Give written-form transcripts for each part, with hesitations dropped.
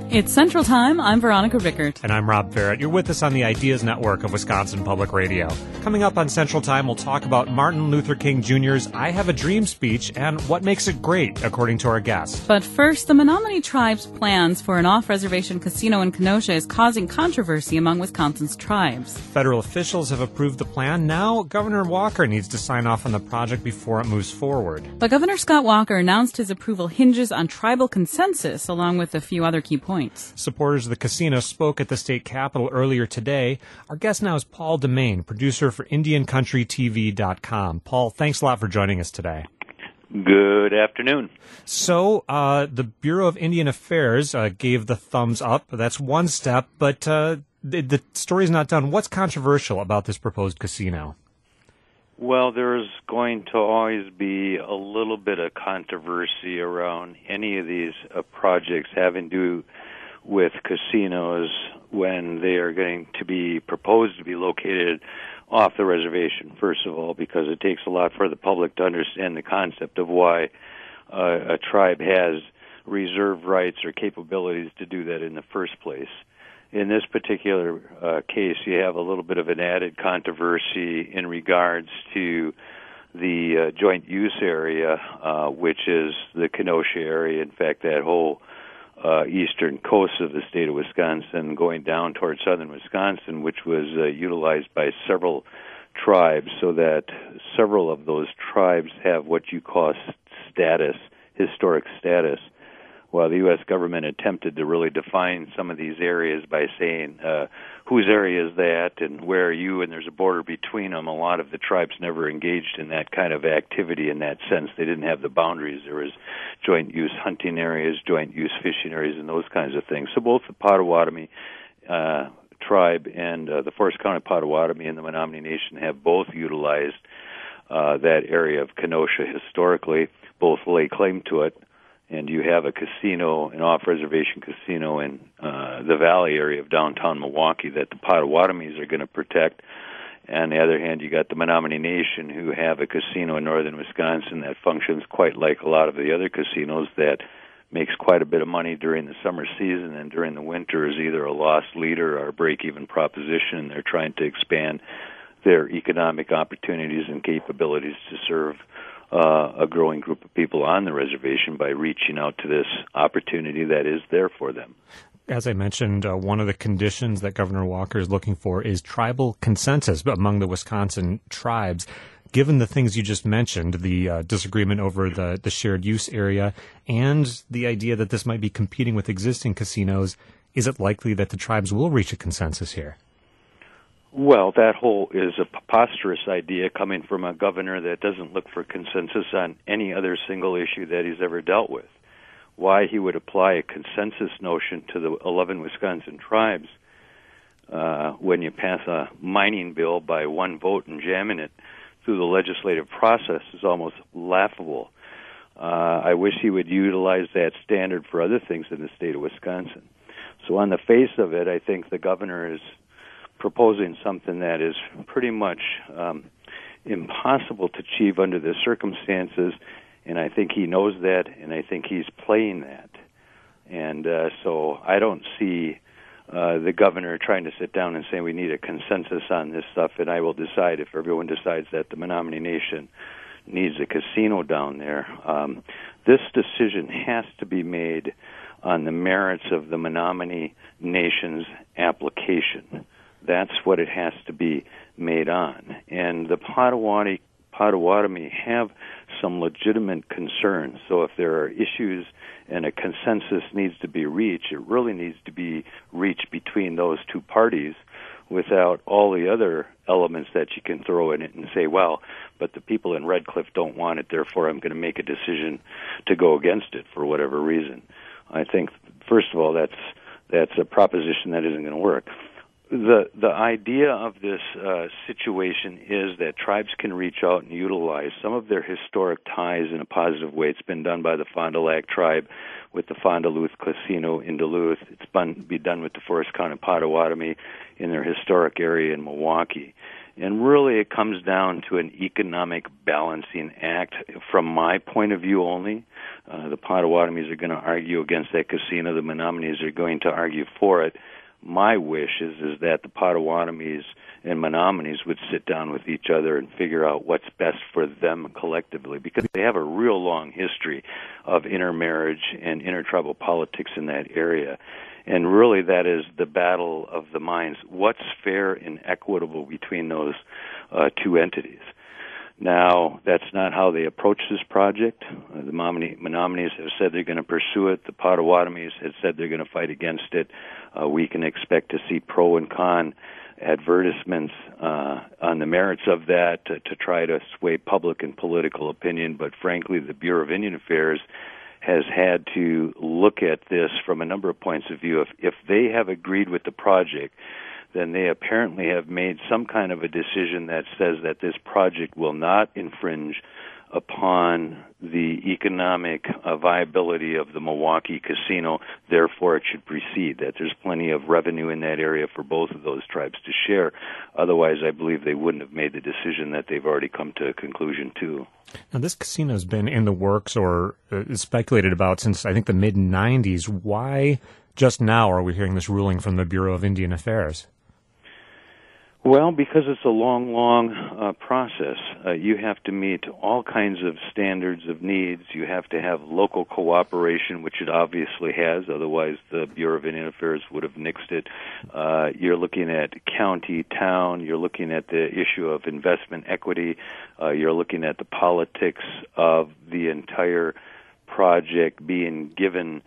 It's Central Time. I'm Veronica Rickert. And I'm Rob Barrett. You're with us on the Ideas Network of Wisconsin Public Radio. Coming up on Central Time, we'll talk about Martin Luther King Jr.'s I Have a Dream speech and what makes it great, according to our guest. But first, the Menominee Tribe's plans for an off-reservation casino in Kenosha is causing controversy among Wisconsin's tribes. Federal officials have approved the plan. Now, Governor Walker needs to sign off on the project before it moves forward. But Governor Scott Walker announced his approval hinges on tribal consensus, along with a few other key points. Supporters of the casino spoke at the state capitol earlier today. Our guest now is Paul Demain, producer for IndianCountryTV.com. Paul, thanks a lot for joining us today. Good afternoon. So, the Bureau of Indian Affairs gave the thumbs up. That's one step, but the story's not done. What's controversial about this proposed casino? Well, there's going to always be a little bit of controversy around any of these projects having to do with casinos when they are going to be proposed to be located off the reservation, first of all, because it takes a lot for the public to understand the concept of why a tribe has reserved rights or capabilities to do that in the first place. In this particular case, you have a little bit of an added controversy in regards to the joint use area, which is the Kenosha area. In fact, that whole eastern coast of the state of Wisconsin going down towards southern Wisconsin, which was utilized by several tribes, so that several of those tribes have what you call status, historic status, while the U.S. government attempted to really define some of these areas by saying whose area is that and where are you, and there's a border between them. A lot of the tribes never engaged in that kind of activity in that sense. They didn't have the boundaries. There was joint use hunting areas, joint use fishing areas, and those kinds of things. So both the Potawatomi tribe and the Forest County Potawatomi and the Menominee Nation have both utilized that area of Kenosha historically. Both lay claim to it. And you have a casino, an off-reservation casino in the valley area of downtown Milwaukee that the Potawatomis are going to protect. And on the other hand, you got the Menominee Nation who have a casino in northern Wisconsin that functions quite like a lot of the other casinos that makes quite a bit of money during the summer season, and during the winter is either a loss leader or a break-even proposition. They're trying to expand their economic opportunities and capabilities to serve a growing group of people on the reservation by reaching out to this opportunity that is there for them. As I mentioned, one of the conditions that Governor Walker is looking for is tribal consensus among the Wisconsin tribes. Given the things you just mentioned, the disagreement over the shared use area and the idea that this might be competing with existing casinos, is it likely that the tribes will reach a consensus here? Well, that whole is a preposterous idea coming from a governor that doesn't look for consensus on any other single issue that he's ever dealt with. Why he would apply a consensus notion to the 11 Wisconsin tribes when you pass a mining bill by one vote and jamming it through the legislative process is almost laughable. I wish he would utilize that standard for other things in the state of Wisconsin. So on the face of it, I think the governor is proposing something that is pretty much impossible to achieve under the circumstances, and I think he knows that, and I think he's playing that. And so I don't see the governor trying to sit down and say we need a consensus on this stuff, and I will decide if everyone decides that the Menominee Nation needs a casino down there. This decision has to be made on the merits of the Menominee Nation's application. That's what it has to be made on. And the Potawatomi have some legitimate concerns. So if there are issues and a consensus needs to be reached, it really needs to be reached between those two parties without all the other elements that you can throw in it and say, well, but the people in Red Cliff don't want it, therefore I'm going to make a decision to go against it for whatever reason. I think, first of all, that's a proposition that isn't going to work. The idea of this situation is that tribes can reach out and utilize some of their historic ties in a positive way. It's been done by the Fond du Lac tribe with the Fond du Luth Casino in Duluth. It's been done with the Forest County Potawatomi in their historic area in Milwaukee. And really it comes down to an economic balancing act from my point of view only. The Potawatomis are going to argue against that casino. The Menominees are going to argue for it. My wish is that the Potawatomis and Menominees would sit down with each other and figure out what's best for them collectively, because they have a real long history of intermarriage and intertribal politics in that area. And really that is the battle of the minds. What's fair and equitable between those two entities? Now, that's not how they approach this project. The Menominees have said they're going to pursue it. The Potawatomis have said they're going to fight against it. We can expect to see pro and con advertisements on the merits of that to try to sway public and political opinion. But frankly, the Bureau of Indian Affairs has had to look at this from a number of points of view. If they have agreed with the project, then they apparently have made some kind of a decision that says that this project will not infringe upon the economic viability of the Milwaukee casino, therefore it should proceed, that there's plenty of revenue in that area for both of those tribes to share. Otherwise, I believe they wouldn't have made the decision that they've already come to a conclusion to. Now, this casino's been in the works or speculated about since, I think, the mid-'90s. Why just now are we hearing this ruling from the Bureau of Indian Affairs? Well, because it's a long process. You have to meet all kinds of standards of needs. You have to have local cooperation, which it obviously has. Otherwise, the Bureau of Indian Affairs would have nixed it. You're looking at county, town. You're looking at the issue of investment equity. You're looking at the politics of the entire project being given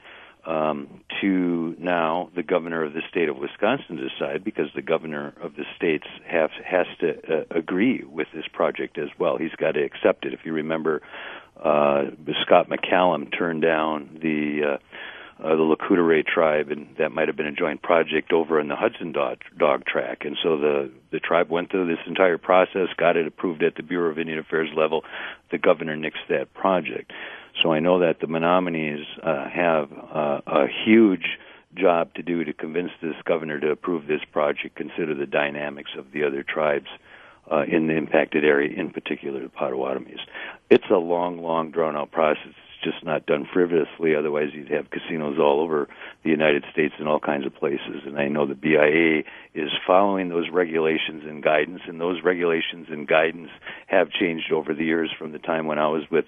to now the governor of the state of Wisconsin to decide, because the governor of the states has to agree with this project as well. He's got to accept it. If you remember, Scott McCallum turned down the Lakota tribe, and that might have been a joint project over in the Hudson dog track. And so the tribe went through this entire process, got it approved at the Bureau of Indian Affairs level. The governor nixed that project. So I know that the Menominees have a huge job to do to convince this governor to approve this project, consider the dynamics of the other tribes in the impacted area, in particular the Potawatomis. It's a long, drawn-out process. It's just not done frivolously. Otherwise, you'd have casinos all over the United States in all kinds of places. And I know the BIA is following those regulations and guidance, and those regulations and guidance have changed over the years from the time when I was with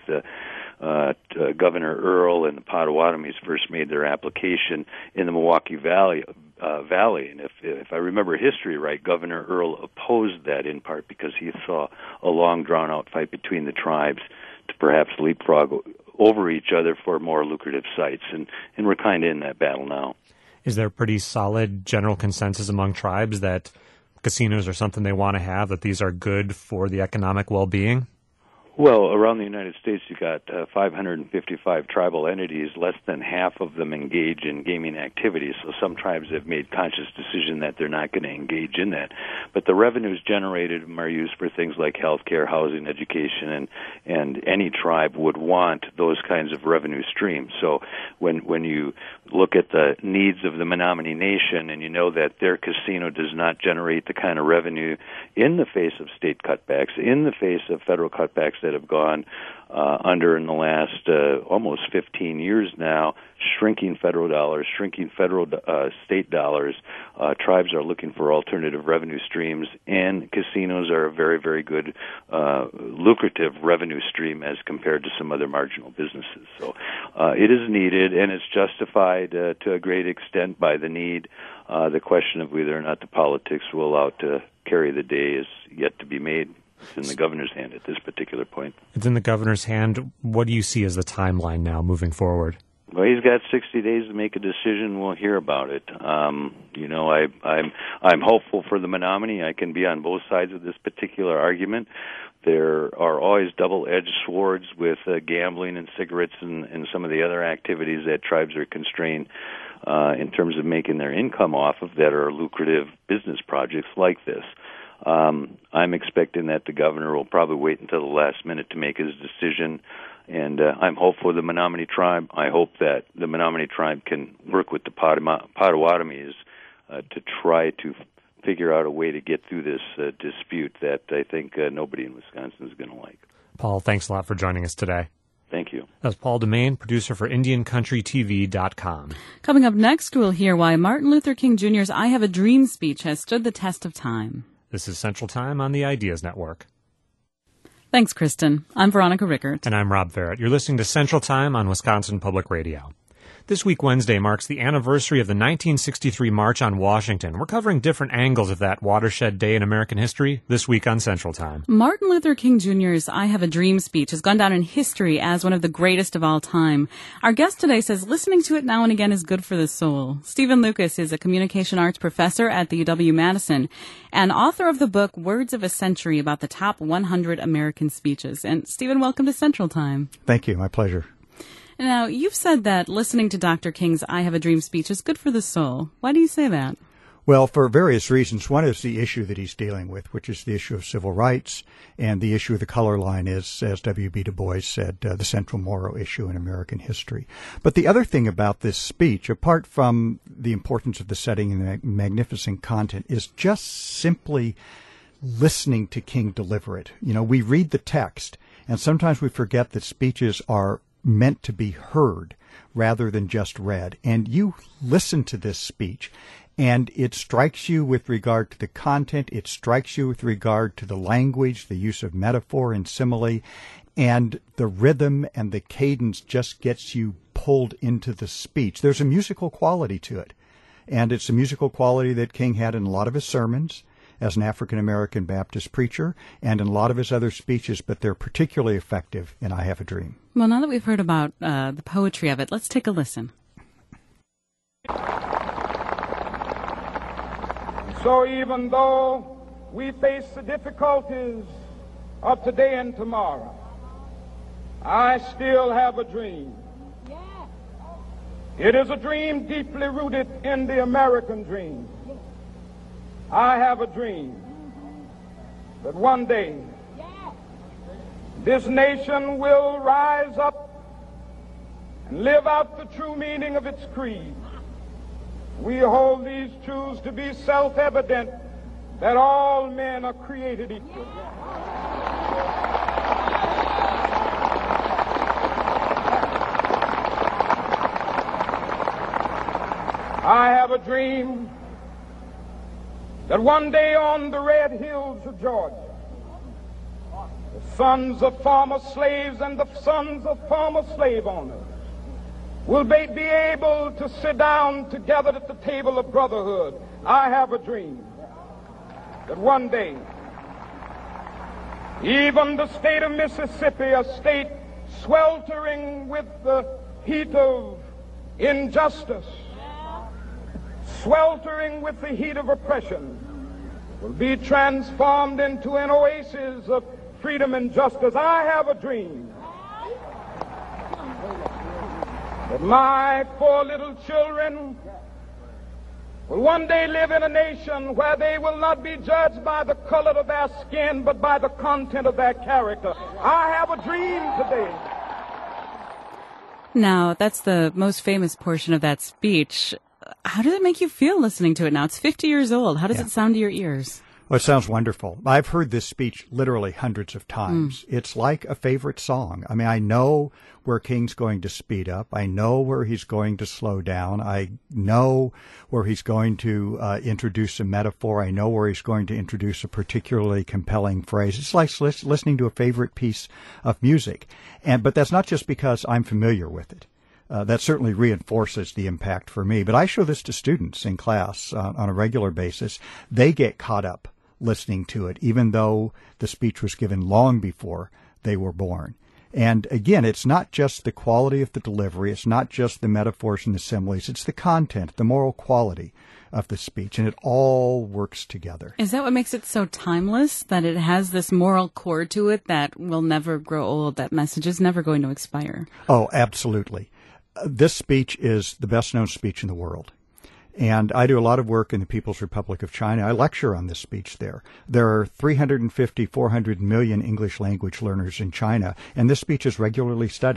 Governor Earl and the Potawatomis first made their application in the Milwaukee Valley. And if I remember history right, Governor Earl opposed that in part because he saw a long, drawn-out fight between the tribes to perhaps leapfrog over each other for more lucrative sites. And we're kind of in that battle now. Is there a pretty solid general consensus among tribes that casinos are something they want to have, that these are good for the economic well-being? Well, around the United States, you've got 555 tribal entities. Less than half of them engage in gaming activities. So some tribes have made conscious decision that they're not going to engage in that. But the revenues generated are used for things like health care, housing, education, and any tribe would want those kinds of revenue streams. So when you look at the needs of the Menominee Nation and you know that their casino does not generate the kind of revenue in the face of state cutbacks, in the face of federal cutbacks that have gone under in the last almost 15 years now, shrinking federal dollars, shrinking federal state dollars, tribes are looking for alternative revenue streams, and casinos are a very, very good lucrative revenue stream as compared to some other marginal businesses. So it is needed, and it's justified to a great extent by the need. The question of whether or not the politics will allow it to carry the day is yet to be made. It's in the governor's hand at this particular point. It's in the governor's hand. What do you see as the timeline now moving forward? Well, he's got 60 days to make a decision. We'll hear about it. I'm hopeful for the Menominee. I can be on both sides of this particular argument. There are always double-edged swords with gambling and cigarettes and some of the other activities that tribes are constrained in terms of making their income off of that are lucrative business projects like this. I'm expecting that the governor will probably wait until the last minute to make his decision, and I'm hopeful for the Menominee tribe. I hope that the Menominee tribe can work with the Potawatomis to try to figure out a way to get through this dispute that I think nobody in Wisconsin is going to like. Paul, thanks a lot for joining us today. Thank you. That's Paul Demain, producer for IndianCountryTV.com. Coming up next, we'll hear why Martin Luther King Jr.'s I Have a Dream speech has stood the test of time. This is Central Time on the Ideas Network. Thanks, Kristen. I'm Veronica Rickert. And I'm Rob Farrett. You're listening to Central Time on Wisconsin Public Radio. This week, Wednesday, marks the anniversary of the 1963 March on Washington. We're covering different angles of that watershed day in American history this week on Central Time. Martin Luther King Jr.'s I Have a Dream speech has gone down in history as one of the greatest of all time. Our guest today says listening to it now and again is good for the soul. Stephen Lucas is a communication arts professor at the UW-Madison and author of the book Words of a Century about the top 100 American speeches. And Stephen, welcome to Central Time. Thank you. My pleasure. Now, you've said that listening to Dr. King's I Have a Dream speech is good for the soul. Why do you say that? Well, for various reasons. One is the issue that he's dealing with, which is the issue of civil rights, and the issue of the color line is, as W.B. Du Bois said, the central moral issue in American history. But the other thing about this speech, apart from the importance of the setting and the magnificent content, is just simply listening to King deliver it. You know, we read the text, and sometimes we forget that speeches are meant to be heard rather than just read. And you listen to this speech, and it strikes you with regard to the content, it strikes you with regard to the language, the use of metaphor and simile, and the rhythm and the cadence just gets you pulled into the speech. There's a musical quality to it, and it's a musical quality that King had in a lot of his sermons as an African-American Baptist preacher and in a lot of his other speeches, but they're particularly effective in I Have a Dream. Well, now that we've heard about the poetry of it, let's take a listen. So even though we face the difficulties of today and tomorrow, I still have a dream. It is a dream deeply rooted in the American dream. I have a dream that one day this nation will rise up and live out the true meaning of its creed. We hold these truths to be self-evident, that all men are created equal. I have a dream that one day on the red hills of Georgia, the sons of former slaves and the sons of former slave owners will be able to sit down together at the table of brotherhood. I have a dream that one day, even the state of Mississippi, a state sweltering with the heat of injustice, sweltering with the heat of oppression, will be transformed into an oasis of freedom and justice. I have a dream that my 4 little children will one day live in a nation where they will not be judged by the color of their skin, but by the content of their character. I have a dream today. Now, that's the most famous portion of that speech. How did it make you feel listening to it now? It's 50 years old. How does it sound to your ears? Well, it sounds wonderful. I've heard this speech literally hundreds of times. It's like a favorite song. I mean, I know where King's going to speed up. I know where he's going to slow down. I know where he's going to introduce a metaphor. I know where he's going to introduce a particularly compelling phrase. It's like listening to a favorite piece of music. But that's not just because I'm familiar with it. That certainly reinforces the impact for me. But I show this to students in class on a regular basis. They get caught up listening to it, even though the speech was given long before they were born. And again, it's not just the quality of the delivery. It's not just the metaphors and the similes. It's the content, the moral quality of the speech, and it all works together. Is that what makes it so timeless, that it has this moral core to it that will never grow old, that message is never going to expire? Oh, absolutely. This speech is the best-known speech in the world. And I do a lot of work in the People's Republic of China. I lecture on this speech there. There are 350, 400 million English language learners in China, and this speech is regularly studied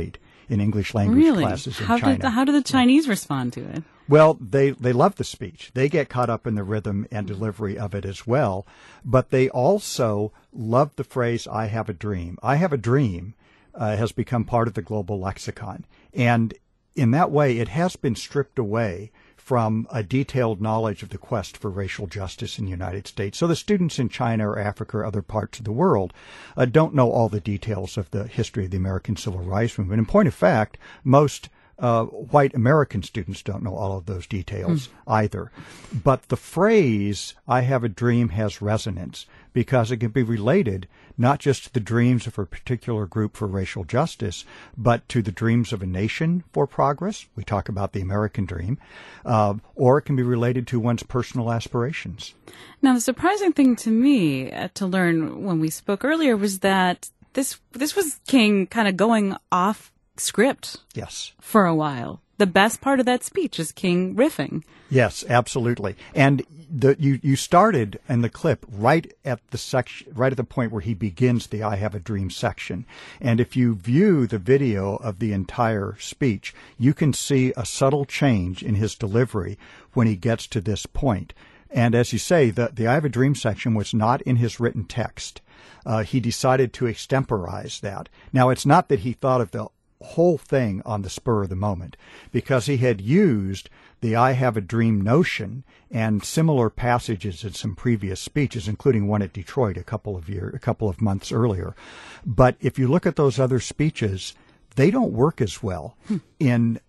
in English language classes in China. How do the Chinese respond to it? Well, they love the speech. They get caught up in the rhythm and delivery of it as well. But they also love the phrase, I have a dream. I have a dream has become part of the global lexicon. And in that way, it has been stripped away from a detailed knowledge of the quest for racial justice in the United States. So the students in China or Africa or other parts of the world don't know all the details of the history of the American Civil Rights Movement. In point of fact, most white American students don't know all of those details either. But the phrase, I have a dream, has resonance because it can be related not just to the dreams of a particular group for racial justice, but to the dreams of a nation for progress. We talk about the American dream. Or it can be related to one's personal aspirations. Now, the surprising thing to me to learn when we spoke earlier was that this was King kind of going off script. Yes. For a while. The best part of that speech is King riffing. Yes, absolutely. And you started in the clip right at the point where he begins the I Have a Dream section. And if you view the video of the entire speech, you can see a subtle change in his delivery when he gets to this point. And as you say, the I Have a Dream section was not in his written text. He decided to extemporize that. Now, it's not that he thought of the whole thing on the spur of the moment, because he had used the I Have a Dream notion and similar passages in some previous speeches, including one at Detroit a couple of months earlier. But if you look at those other speeches, they don't work as well in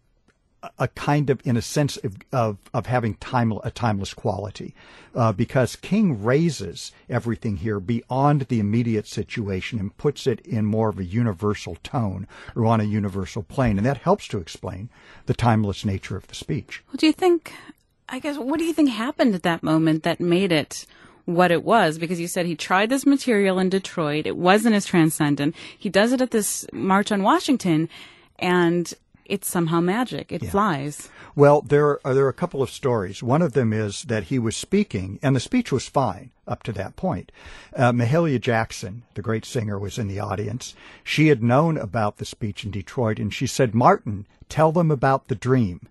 a sense of having a timeless quality, because King raises everything here beyond the immediate situation and puts it in more of a universal tone or on a universal plane, and that helps to explain the timeless nature of the speech. What do you think happened at that moment that made it what it was? Because you said he tried this material in Detroit. It wasn't as transcendent. He does it at this March on Washington, and it's somehow magic. It flies. Well, there are a couple of stories. One of them is that he was speaking, and the speech was fine up to that point. Mahalia Jackson, the great singer, was in the audience. She had known about the speech in Detroit, and she said, Martin, tell them about the dream.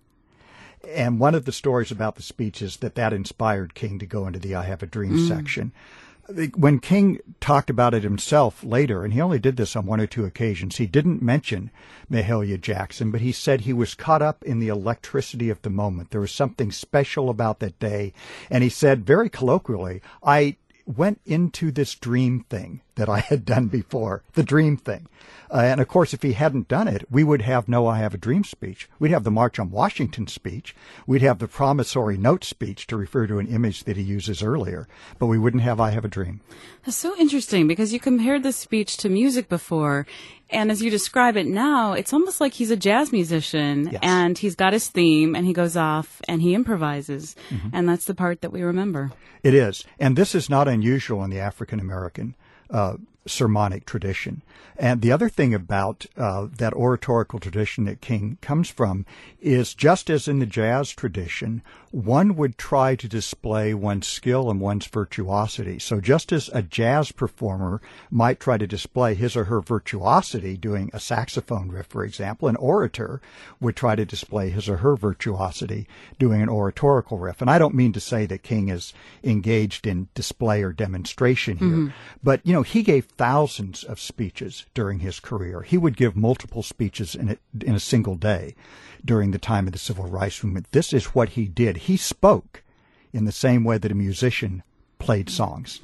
And one of the stories about the speech is that inspired King to go into the I Have a Dream section. When King talked about it himself later, and he only did this on one or two occasions, he didn't mention Mahalia Jackson, but he said he was caught up in the electricity of the moment. There was something special about that day. And he said very colloquially, I went into this dream thing that I had done before, the dream thing. And of course, if he hadn't done it, we would have no I Have a Dream speech. We'd have the March on Washington speech. We'd have the promissory note speech to refer to an image that he uses earlier. But we wouldn't have I Have a Dream. That's so interesting because you compared this speech to music before. And as you describe it now, it's almost like he's a jazz musician and he's got his theme and he goes off and he improvises. And that's the part that we remember. It is. And this is not unusual in the African American sermonic tradition. And the other thing about that oratorical tradition that King comes from is, just as in the jazz tradition, one would try to display one's skill and one's virtuosity. So just as a jazz performer might try to display his or her virtuosity doing a saxophone riff, for example, an orator would try to display his or her virtuosity doing an oratorical riff. And I don't mean to say that King is engaged in display or demonstration here, but, he gave thousands of speeches during his career. He would give multiple speeches in a single day during the time of the Civil Rights Movement. This is what he did. He spoke in the same way that a musician played songs.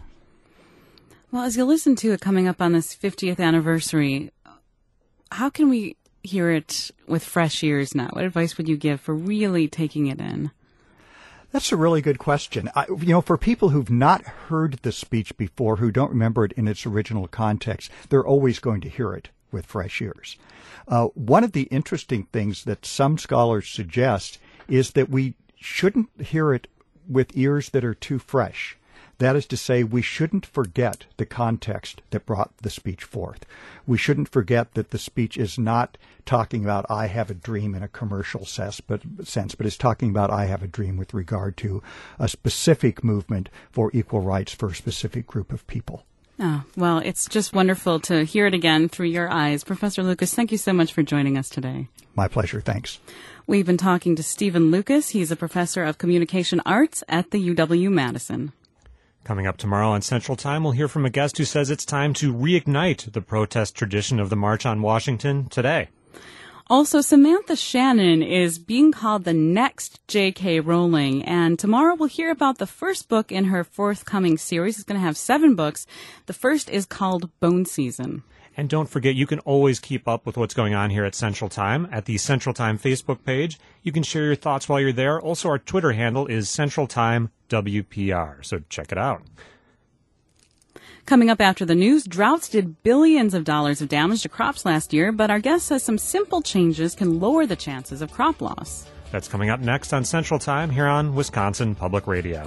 Well, as you listen to it coming up on this 50th anniversary, how can we hear it with fresh ears now? What advice would you give for really taking it in? That's a really good question. For people who've not heard the speech before, who don't remember it in its original context, they're always going to hear it with fresh ears. One of the interesting things that some scholars suggest is that we shouldn't hear it with ears that are too fresh. That is to say, we shouldn't forget the context that brought the speech forth. We shouldn't forget that the speech is not talking about I have a dream in a commercial sense, but is talking about I have a dream with regard to a specific movement for equal rights for a specific group of people. Oh, well, it's just wonderful to hear it again through your eyes. Professor Lucas, thank you so much for joining us today. My pleasure. Thanks. We've been talking to Stephen Lucas. He's a professor of communication arts at the UW-Madison. Coming up tomorrow on Central Time, we'll hear from a guest who says it's time to reignite the protest tradition of the March on Washington today. Also, Samantha Shannon is being called the next J.K. Rowling, and tomorrow we'll hear about the first book in her forthcoming series. It's going to have 7 books. The first is called Bone Season. And don't forget, you can always keep up with what's going on here at Central Time at the Central Time Facebook page. You can share your thoughts while you're there. Also, our Twitter handle is Central Time WPR, so check it out. Coming up after the news, droughts did billions of dollars of damage to crops last year, but our guest says some simple changes can lower the chances of crop loss. That's coming up next on Central Time here on Wisconsin Public Radio.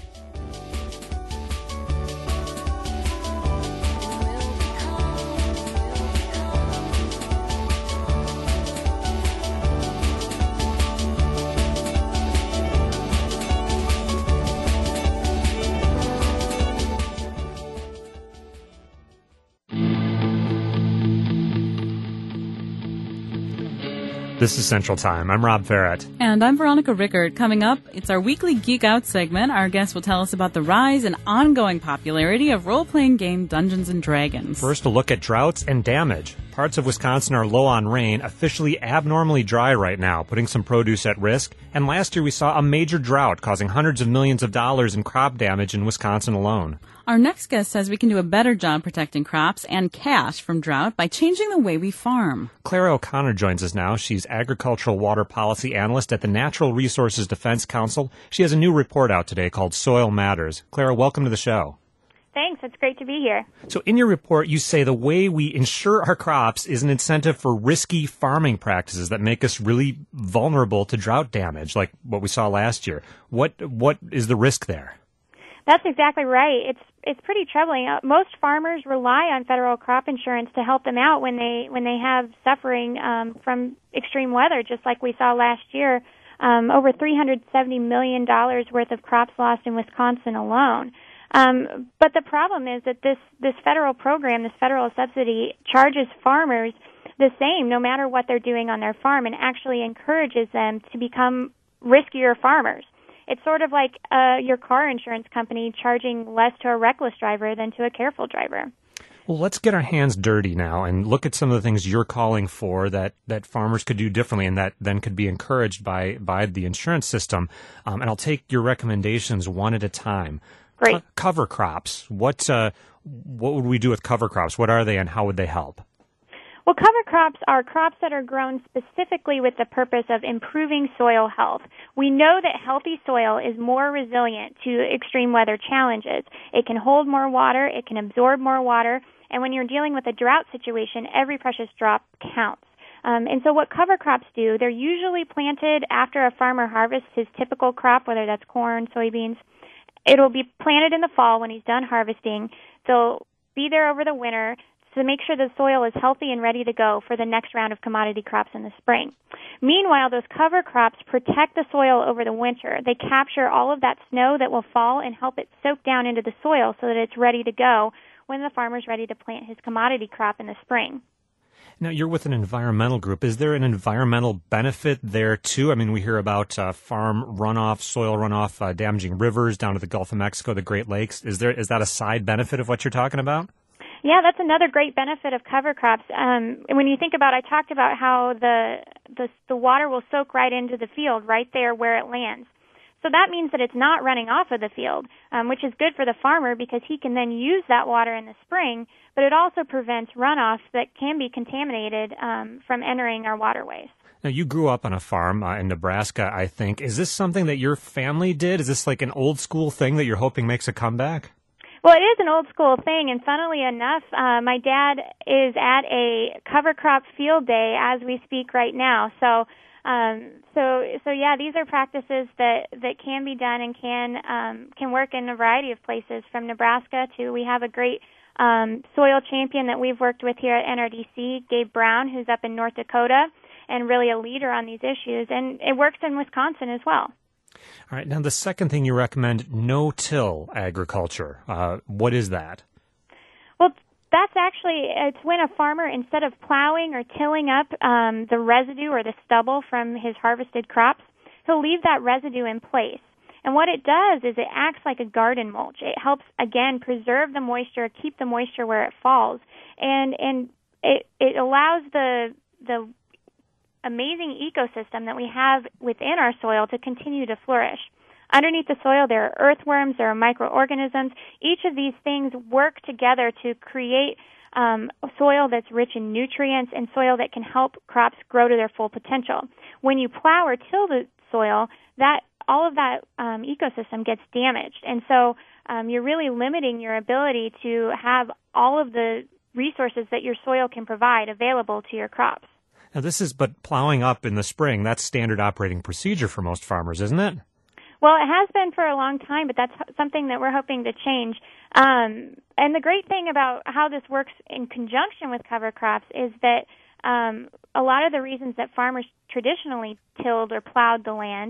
This is Central Time. I'm Rob Farrett. And I'm Veronica Rickert. Coming up, it's our weekly Geek Out segment. Our guest will tell us about the rise and ongoing popularity of role-playing game Dungeons & Dragons. First, a look at droughts and damage. Parts of Wisconsin are low on rain, officially abnormally dry right now, putting some produce at risk. And last year we saw a major drought causing hundreds of millions of dollars in crop damage in Wisconsin alone. Our next guest says we can do a better job protecting crops and cash from drought by changing the way we farm. Clara O'Connor joins us now. She's agricultural water policy analyst at the Natural Resources Defense Council. She has a new report out today called Soil Matters. Clara, welcome to the show. Thanks. It's great to be here. So in your report, you say the way we insure our crops is an incentive for risky farming practices that make us really vulnerable to drought damage, like what we saw last year. What is the risk there? That's exactly right. It's pretty troubling. Most farmers rely on federal crop insurance to help them out when they have suffering from extreme weather, just like we saw last year. Over $370 million worth of crops lost in Wisconsin alone. But the problem is that this federal program, this federal subsidy, charges farmers the same no matter what they're doing on their farm and actually encourages them to become riskier farmers. It's sort of like your car insurance company charging less to a reckless driver than to a careful driver. Well, let's get our hands dirty now and look at some of the things you're calling for that farmers could do differently and that then could be encouraged by the insurance system. And I'll take your recommendations one at a time. Great. Cover crops. What would we do with cover crops? What are they and how would they help? Well, cover crops are crops that are grown specifically with the purpose of improving soil health. We know that healthy soil is more resilient to extreme weather challenges. It can hold more water, it can absorb more water, and when you're dealing with a drought situation, every precious drop counts. And so what cover crops do, they're usually planted after a farmer harvests his typical crop, whether that's corn, soybeans. It'll be planted in the fall when he's done harvesting. They'll be there over the winter to make sure the soil is healthy and ready to go for the next round of commodity crops in the spring. Meanwhile, those cover crops protect the soil over the winter. They capture all of that snow that will fall and help it soak down into the soil so that it's ready to go when the farmer's ready to plant his commodity crop in the spring. Now, you're with an environmental group. Is there an environmental benefit there, too? I mean, we hear about farm runoff, soil runoff, damaging rivers down to the Gulf of Mexico, the Great Lakes. Is that a side benefit of what you're talking about? Yeah, that's another great benefit of cover crops. When you think about, I talked about how the water will soak right into the field, right there where it lands. So that means that it's not running off of the field, which is good for the farmer because he can then use that water in the spring, but it also prevents runoff that can be contaminated from entering our waterways. Now, you grew up on a farm in Nebraska, I think. Is this something that your family did? Is this like an old school thing that you're hoping makes a comeback? Well, it is an old school thing, and funnily enough, my dad is at a cover crop field day as we speak right now. So yeah, these are practices that can be done and can work in a variety of places, from Nebraska to we have a great soil champion that we've worked with here at NRDC, Gabe Brown, who's up in North Dakota and really a leader on these issues, and it works in Wisconsin as well. All right. Now, the second thing you recommend, no-till agriculture. What is that? Well, it's when a farmer, instead of plowing or tilling up the residue or the stubble from his harvested crops, he'll leave that residue in place. And what it does is it acts like a garden mulch. It helps, again, preserve the moisture, keep the moisture where it falls. And it allows the amazing ecosystem that we have within our soil to continue to flourish. Underneath the soil, there are earthworms, there are microorganisms. Each of these things work together to create soil that's rich in nutrients and soil that can help crops grow to their full potential. When you plow or till the soil, all of that ecosystem gets damaged. And so you're really limiting your ability to have all of the resources that your soil can provide available to your crops. Now but plowing up in the spring, that's standard operating procedure for most farmers, isn't it? Well, it has been for a long time, but that's something that we're hoping to change. And the great thing about how this works in conjunction with cover crops is that a lot of the reasons that farmers traditionally tilled or plowed the land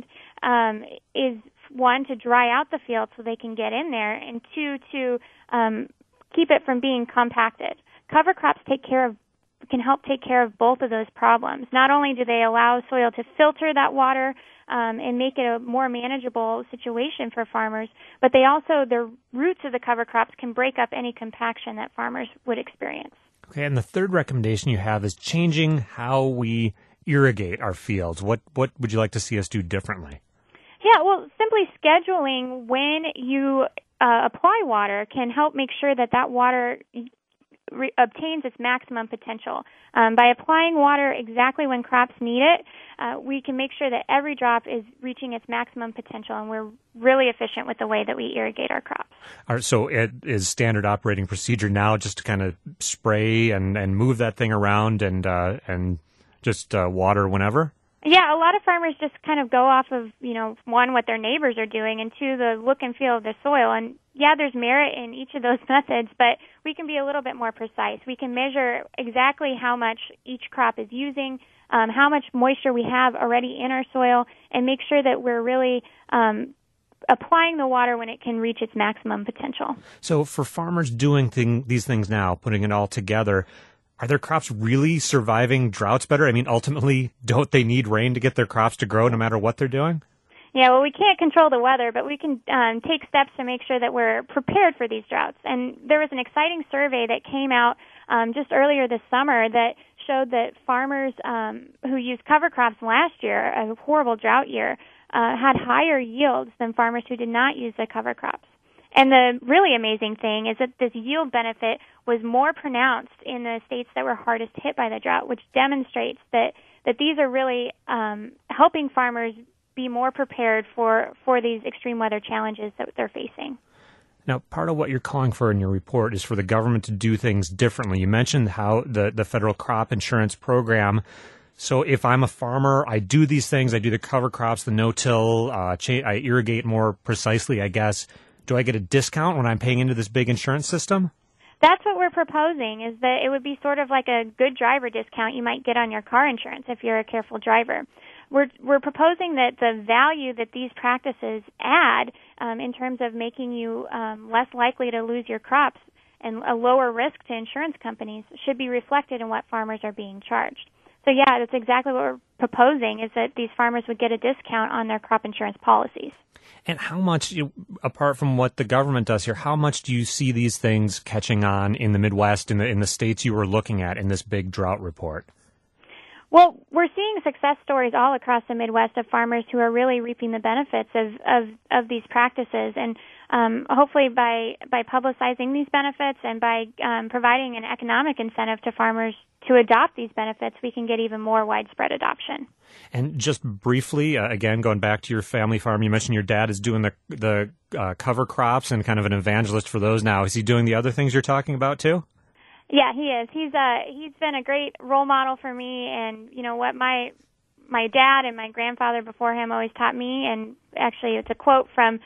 is, one, to dry out the field so they can get in there, and two, to keep it from being compacted. Cover crops can help take care of both of those problems. Not only do they allow soil to filter that water and make it a more manageable situation for farmers, but the roots of the cover crops can break up any compaction that farmers would experience. Okay, and the third recommendation you have is changing how we irrigate our fields. What would you like to see us do differently? Yeah, well, simply scheduling when you apply water can help make sure that water obtains its maximum potential. By applying water exactly when crops need it, we can make sure that every drop is reaching its maximum potential, and we're really efficient with the way that we irrigate our crops. All right, so it is standard operating procedure now just to kind of spray and move that thing around and just water whenever? Yeah, a lot of farmers just kind of go off of, one, what their neighbors are doing, and two, the look and feel of the soil. And yeah, there's merit in each of those methods, but we can be a little bit more precise. We can measure exactly how much each crop is using, how much moisture we have already in our soil, and make sure that we're really applying the water when it can reach its maximum potential. So for farmers doing these things now, putting it all together, are their crops really surviving droughts better? I mean, ultimately, don't they need rain to get their crops to grow no matter what they're doing? Yeah, well, we can't control the weather, but we can take steps to make sure that we're prepared for these droughts. And there was an exciting survey that came out just earlier this summer that showed that farmers who used cover crops last year, a horrible drought year, had higher yields than farmers who did not use the cover crops. And the really amazing thing is that this yield benefit was more pronounced in the states that were hardest hit by the drought, which demonstrates that these are really helping farmers be more prepared for these extreme weather challenges that they're facing. Now, part of what you're calling for in your report is for the government to do things differently. You mentioned how the federal crop insurance program. So if I'm a farmer, I do these things, I do the cover crops, the no-till, I irrigate more precisely, I guess. Do I get a discount when I'm paying into this big insurance system? That's what we're proposing, is that it would be sort of like a good driver discount you might get on your car insurance if you're a careful driver. We're proposing that the value that these practices add in terms of making you less likely to lose your crops and a lower risk to insurance companies should be reflected in what farmers are being charged. So yeah, that's exactly what we're proposing, is that these farmers would get a discount on their crop insurance policies. And how much, apart from what the government does here, how much do you see these things catching on in the Midwest, in the states you were looking at in this big drought report? Well, we're seeing success stories all across the Midwest of farmers who are really reaping the benefits of these practices. And hopefully by publicizing these benefits and by providing an economic incentive to farmers to adopt these benefits, we can get even more widespread adoption. And just briefly, again, going back to your family farm, you mentioned your dad is doing the cover crops and kind of an evangelist for those now. Is he doing the other things you're talking about too? Yeah, he is. He's been a great role model for me, and you know what my dad and my grandfather before him always taught me. And actually, it's a quote from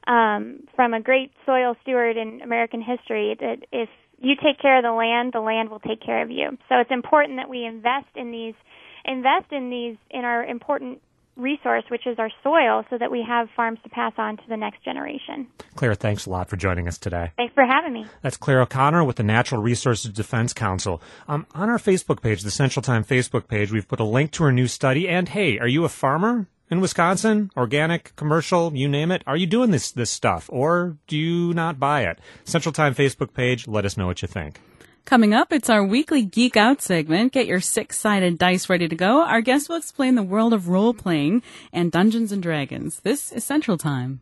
a great soil steward in American history, that if you take care of the land will take care of you. So it's important that we invest in our important resource, which is our soil, so that we have farms to pass on to the next generation. Claire, thanks a lot for joining us today. Thanks for having me. That's Claire O'Connor with the Natural Resources Defense Council. On our Facebook page, the Central Time Facebook page, we've put a link to her new study. And hey, are you a farmer in Wisconsin? Organic, commercial, you name it? Are you doing this stuff, or do you not buy it? Central Time Facebook page, let us know what you think. Coming up, it's our weekly Geek Out segment. Get your six-sided dice ready to go. Our guest will explain the world of role-playing and Dungeons & Dragons. This is Central Time.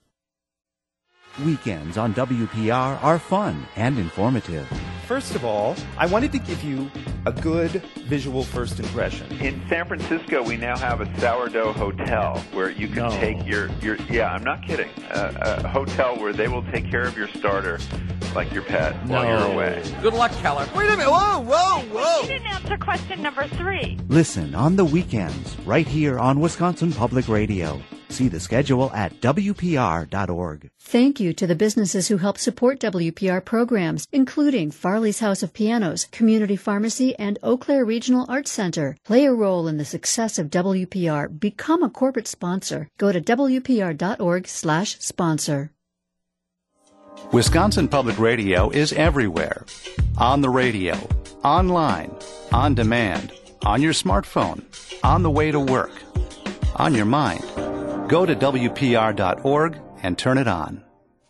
Weekends on WPR are fun and informative. First of all, I wanted to give you a good visual first impression. In San Francisco, we now have a sourdough hotel where you can take your yeah, I'm not kidding, a hotel where they will take care of your starter like your pet while you're away. Good luck, Keller. Wait a minute, whoa! You didn't answer question number 3. Listen on the weekends, right here on Wisconsin Public Radio. See the schedule at WPR.org. Thank you to the businesses who help support WPR programs, including Farley's House of Pianos, Community Pharmacy, and Eau Claire Regional Arts Center. Play a role in the success of WPR. Become a corporate sponsor. Go to WPR.org/sponsor. Wisconsin Public Radio is everywhere. On the radio, online, on demand, on your smartphone, on the way to work, on your mind. Go to WPR.org and turn it on.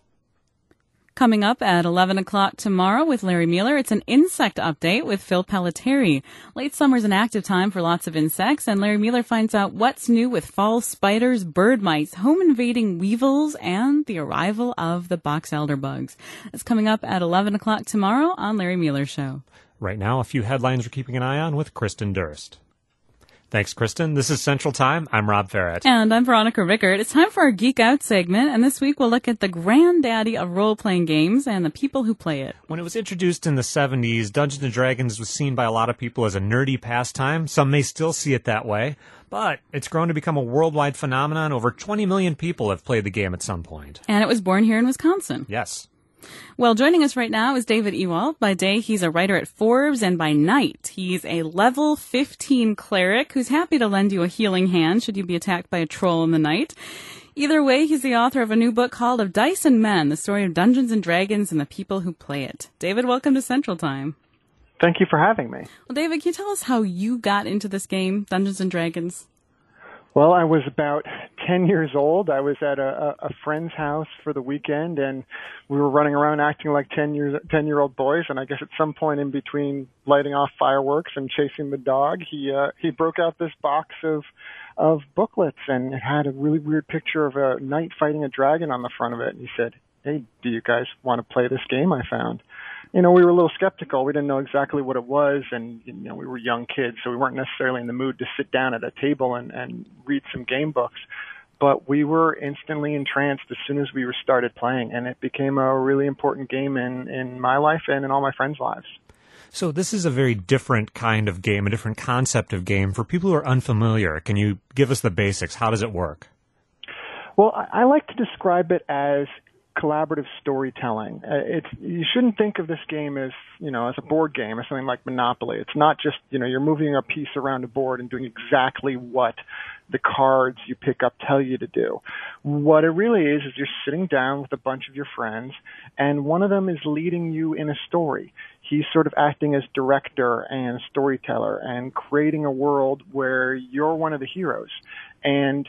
Coming up at 11 o'clock tomorrow with Larry Mueller, it's an insect update with Phil Pelletieri. Late summer's an active time for lots of insects, and Larry Mueller finds out what's new with fall spiders, bird mice, home-invading weevils, and the arrival of the box elder bugs. That's coming up at 11 o'clock tomorrow on Larry Mueller Show. Right now, a few headlines we're keeping an eye on with Kristen Durst. Thanks, Kristen. This is Central Time. I'm Rob Ferret. And I'm Veronica Rickert. It's time for our Geek Out segment, and this week we'll look at the granddaddy of role-playing games and the people who play it. When it was introduced in the 70s, Dungeons & Dragons was seen by a lot of people as a nerdy pastime. Some may still see it that way, but it's grown to become a worldwide phenomenon. Over 20 million people have played the game at some point. And it was born here in Wisconsin. Yes. Well, joining us right now is David Ewald. By day, he's a writer at Forbes, and by night, he's a level 15 cleric who's happy to lend you a healing hand should you be attacked by a troll in the night. Either way, he's the author of a new book called Of Dice and Men, the story of Dungeons and Dragons and the people who play it. David, welcome to Central Time. Thank you for having me. Well, David, can you tell us how you got into this game, Dungeons and Dragons? Well, I was about 10 years old. I was at a friend's house for the weekend, and we were running around acting like 10-year-old boys. And I guess at some point in between lighting off fireworks and chasing the dog, he broke out this box of booklets, and it had a really weird picture of a knight fighting a dragon on the front of it. And he said, "Hey, do you guys want to play this game I found?" You know, we were a little skeptical. We didn't know exactly what it was, and, you know, we were young kids, so we weren't necessarily in the mood to sit down at a table and read some game books. But we were instantly entranced as soon as we started playing, and it became a really important game in my life and in all my friends' lives. So this is a very different kind of game, a different concept of game. For people who are unfamiliar, can you give us the basics? How does it work? Well, I like to describe it as collaborative storytelling. You shouldn't think of this game as, you know, as a board game or something like Monopoly. It's not just, you know, you're moving a piece around a board and doing exactly what the cards you pick up tell you to do. What it really is you're sitting down with a bunch of your friends, and one of them is leading you in a story. He's sort of acting as director and storyteller and creating a world where you're one of the heroes, and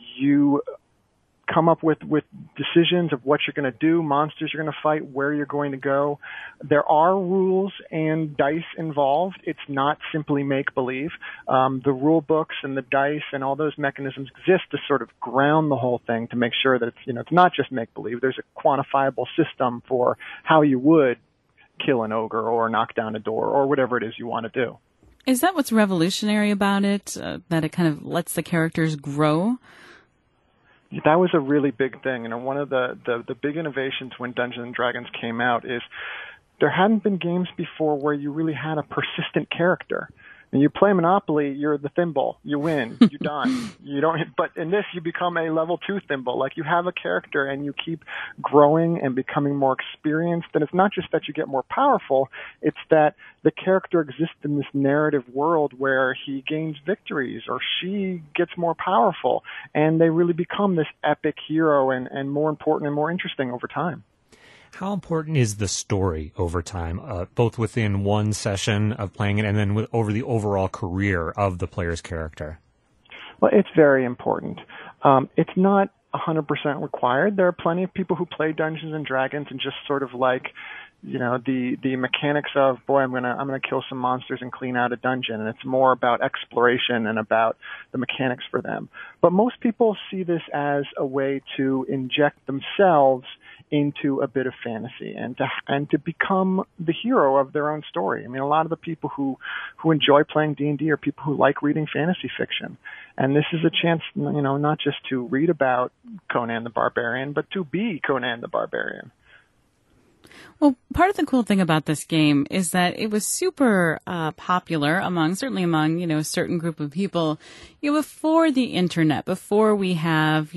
you come up with decisions of what you're going to do, monsters you're going to fight, where you're going to go. There are rules and dice involved. It's not simply make-believe. The rule books and the dice and all those mechanisms exist to sort of ground the whole thing, to make sure that it's not just make-believe. There's a quantifiable system for how you would kill an ogre or knock down a door or whatever it is you want to do. Is that what's revolutionary about it, that it kind of lets the characters grow? That was a really big thing. You know, one of the big innovations when Dungeons and Dragons came out is there hadn't been games before where you really had a persistent character. When you play Monopoly, you're the thimble. You win. You're done. You don't. But in this, you become a level 2 thimble. Like, you have a character, and you keep growing and becoming more experienced. And it's not just that you get more powerful; it's that the character exists in this narrative world where he gains victories or she gets more powerful, and they really become this epic hero and more important and more interesting over time. How important is the story over time, both within one session of playing it and then over the overall career of the player's character? Well, it's very important. It's not 100% required. There are plenty of people who play Dungeons and Dragons and just sort of like, the mechanics of, boy, I'm gonna kill some monsters and clean out a dungeon, and it's more about exploration and about the mechanics for them. But most people see this as a way to inject themselves into a bit of fantasy and to become the hero of their own story. I mean, a lot of the people who enjoy playing D&D are people who like reading fantasy fiction. And this is a chance, not just to read about Conan the Barbarian, but to be Conan the Barbarian. Well, part of the cool thing about this game is that it was super popular certainly among, a certain group of people, before the internet, before we have,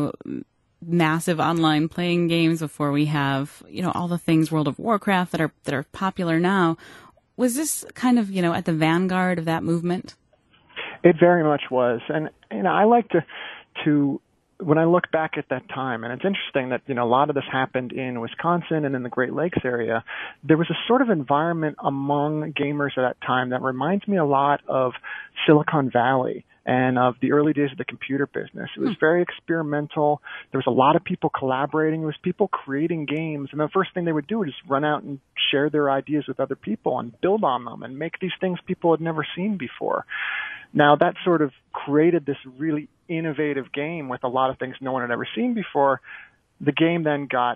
massive online playing games, before we have, all the things World of Warcraft that are popular now. Was this kind of, at the vanguard of that movement? It very much was. And, I like to when I look back at that time, and it's interesting that, a lot of this happened in Wisconsin and in the Great Lakes area, there was a sort of environment among gamers at that time that reminds me a lot of Silicon Valley and of the early days of the computer business. It was very experimental. There was a lot of people collaborating. There was people creating games. And the first thing they would do is run out and share their ideas with other people and build on them and make these things people had never seen before. Now, that sort of created this really innovative game with a lot of things no one had ever seen before. The game then got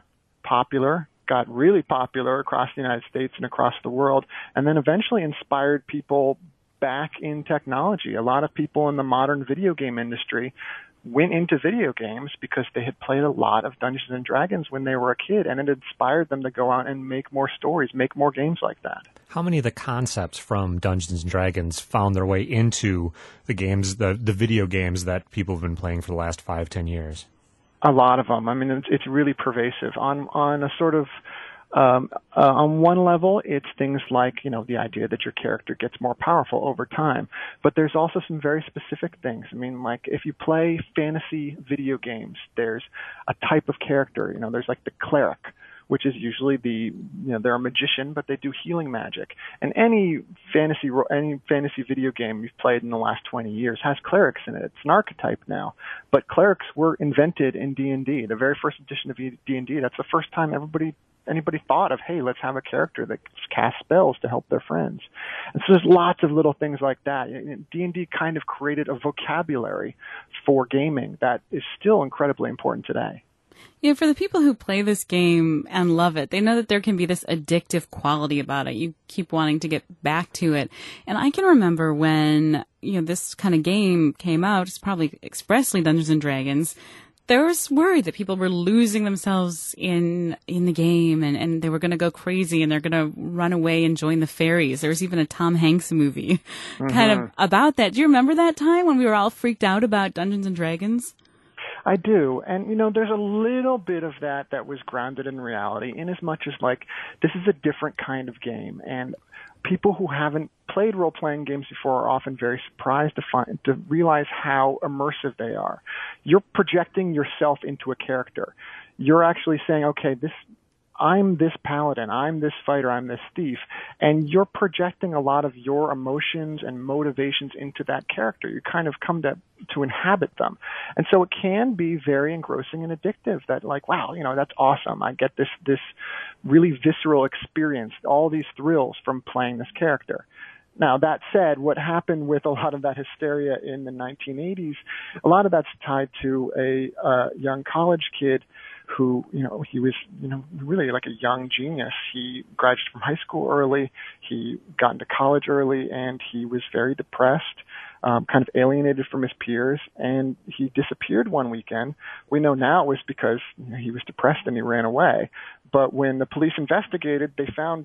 really popular across the United States and across the world, and then eventually inspired people back in technology. A lot of people in the modern video game industry went into video games because they had played a lot of Dungeons and Dragons when they were a kid, and it inspired them to go out and make more stories, make more games like that. How many of the concepts from Dungeons and Dragons found their way into the games, the video games that people have been playing for the last 5-10 years? A lot of them. I mean, it's really pervasive. On a sort of on one level, it's things like, the idea that your character gets more powerful over time. But there's also some very specific things. I mean, like if you play fantasy video games, there's a type of character. There's like the cleric, which is usually they're a magician, but they do healing magic. And any fantasy video game you've played in the last 20 years has clerics in it. It's an archetype now. But clerics were invented in D&D. The very first edition of D&D, that's the first time anybody thought of, hey, let's have a character that casts spells to help their friends. And so there's lots of little things like that. D&D kind of created a vocabulary for gaming that is still incredibly important today. For the people who play this game and love it, they know that there can be this addictive quality about it. You keep wanting to get back to it. And I can remember when, this kind of game came out, it's probably expressly Dungeons and Dragons, there was worry that people were losing themselves in the game and they were going to go crazy and they're going to run away and join the fairies. There was even a Tom Hanks movie kind of about that. Do you remember that time when we were all freaked out about Dungeons and Dragons? I do. And, there's a little bit of that was grounded in reality in as much as, this is a different kind of game. And people who haven't played role-playing games before are often very surprised to realize how immersive they are. You're projecting yourself into a character. You're actually saying, okay, I'm this paladin, I'm this fighter, I'm this thief, and you're projecting a lot of your emotions and motivations into that character. You kind of come to inhabit them. And so it can be very engrossing and addictive that wow, that's awesome. I get this really visceral experience, all these thrills from playing this character. Now, that said, what happened with a lot of that hysteria in the 1980s, a lot of that's tied to a young college kid who, he was, really like a young genius. He graduated from high school early, he got into college early, and he was very depressed, kind of alienated from his peers, and he disappeared one weekend. We know now it was because he was depressed and he ran away. But when the police investigated, they found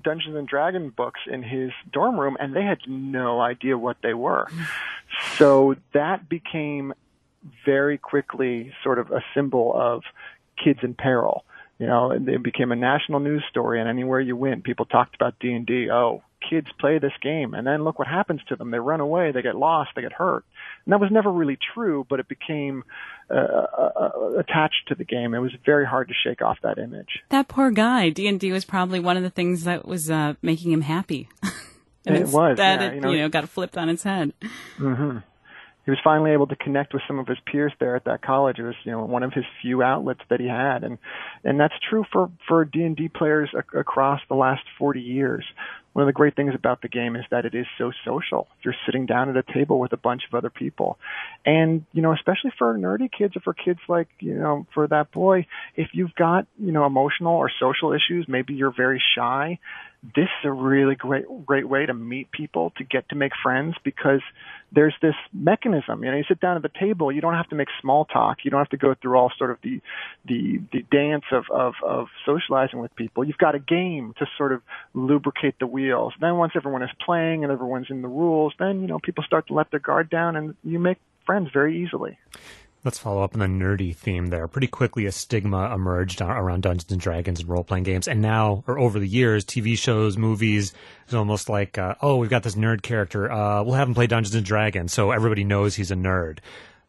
Dungeons and Dragons books in his dorm room, and they had no idea what they were. So that became very quickly sort of a symbol of kids in peril. You know, it became a national news story, and anywhere you went, people talked about D&D. Oh, kids play this game, and then look what happens to them. They run away, they get lost, they get hurt. And that was never really true, but it became attached to the game. It was very hard to shake off that image. That poor guy. D&D was probably one of the things that was making him happy. And it was. That got flipped on its head. Mm-hmm. He was finally able to connect with some of his peers there at that college. It was, one of his few outlets that he had. And that's true for D&D players across the last 40 years. One of the great things about the game is that it is so social. You're sitting down at a table with a bunch of other people. And, especially for nerdy kids or for kids like, for that boy, if you've got, emotional or social issues, maybe you're very shy, this is a really great way to meet people, to get to make friends, because there's this mechanism. You sit down at the table, you don't have to make small talk. You don't have to go through all sort of the dance of socializing with people. You've got a game to sort of lubricate the wheels. Then once everyone is playing and everyone's in the rules, then, people start to let their guard down and you make friends very easily. Let's follow up on the nerdy theme there. Pretty quickly, a stigma emerged around Dungeons and Dragons and role-playing games. And now, or over the years, TV shows, movies, it's almost like, we've got this nerd character. We'll have him play Dungeons and Dragons, so everybody knows he's a nerd.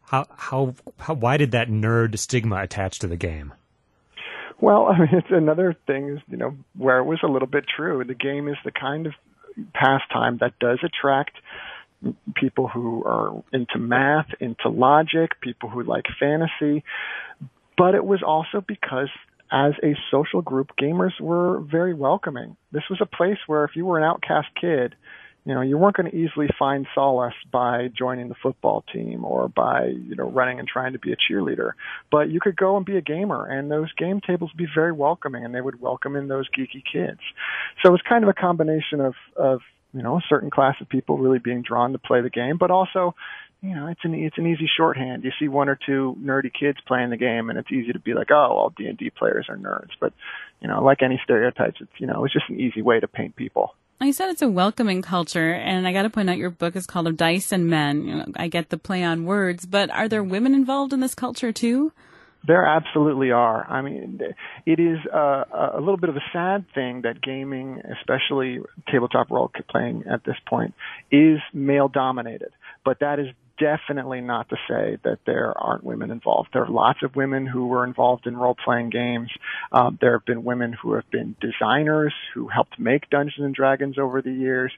Why did that nerd stigma attach to the game? Well, it's another thing, where it was a little bit true. The game is the kind of pastime that does attract people who are into math, into logic, people who like fantasy. But it was also because as a social group, gamers were very welcoming. This was a place where if you were an outcast kid, you weren't going to easily find solace by joining the football team or by, running and trying to be a cheerleader. But you could go and be a gamer, and those game tables would be very welcoming, and they would welcome in those geeky kids. So it was kind of a combination of a certain class of people really being drawn to play the game, but also, it's an easy shorthand. You see one or two nerdy kids playing the game, and it's easy to be like, oh, all D&D players are nerds. But, like any stereotypes, it's just an easy way to paint people. You said it's a welcoming culture, and I got to point out your book is called Of Dice and Men. I get the play on words, but are there women involved in this culture too? There absolutely are. I mean, it is a little bit of a sad thing that gaming, especially tabletop role-playing at this point, is male-dominated. But that is definitely not to say that there aren't women involved. There are lots of women who were involved in role-playing games. There have been women who have been designers who helped make Dungeons and Dragons over the years.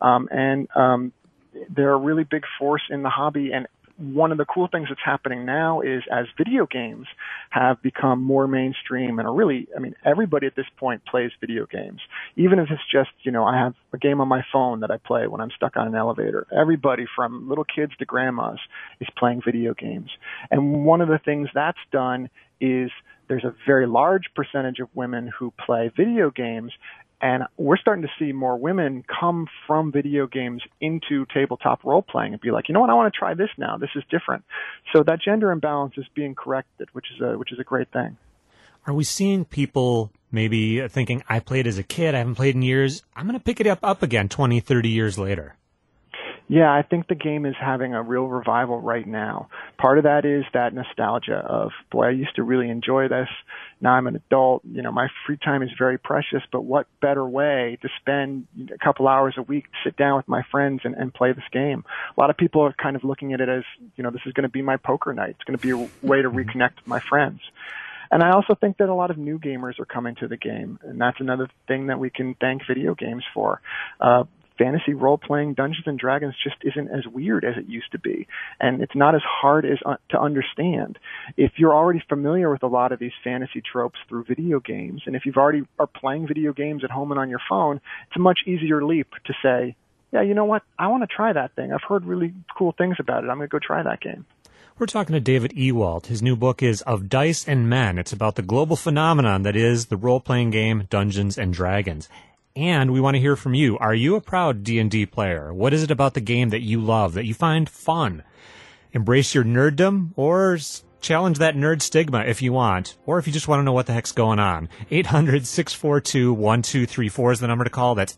And they're a really big force in the hobby. And one of the cool things that's happening now is as video games have become more mainstream and are really, everybody at this point plays video games. Even if it's just, I have a game on my phone that I play when I'm stuck on an elevator. Everybody from little kids to grandmas is playing video games. And one of the things that's done is there's a very large percentage of women who play video games. And we're starting to see more women come from video games into tabletop role-playing and be like, I want to try this now. This is different. So that gender imbalance is being corrected, which is a great thing. Are we seeing people maybe thinking, I played as a kid, I haven't played in years, I'm going to pick it up again 20, 30 years later? Yeah, I think the game is having a real revival right now. Part of that is that nostalgia of, boy, I used to really enjoy this. Now I'm an adult. My free time is very precious, but what better way to spend a couple hours a week to sit down with my friends and play this game? A lot of people are kind of looking at it as, this is going to be my poker night. It's going to be a way to reconnect with my friends. And I also think that a lot of new gamers are coming to the game, and that's another thing that we can thank video games for. Fantasy role-playing Dungeons and Dragons just isn't as weird as it used to be, and it's not as hard as to understand. If you're already familiar with a lot of these fantasy tropes through video games, and if you've already are playing video games at home and on your phone, it's a much easier leap to say, yeah, you know what, I want to try that thing. I've heard really cool things about it. I'm going to go try that game. We're talking to David Ewalt. His new book is Of Dice and Men. It's about the global phenomenon that is the role-playing game Dungeons and Dragons. And we want to hear from you. Are you a proud D&D player? What is it about the game that you love, that you find fun? Embrace your nerddom or Challenge that nerd stigma if you want, or if you just want to know what the heck's going on. 800-642-1234 is the number to call. That's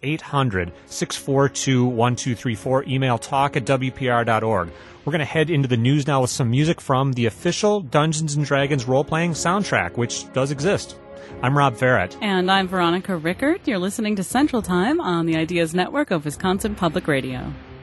800-642-1234. Email talk@wpr.org. We're going to head into the news now with some music from the official Dungeons & Dragons role-playing soundtrack, which does exist. I'm Rob Farrett. And I'm Veronica Rickert. You're listening to Central Time on the Ideas Network of Wisconsin Public Radio.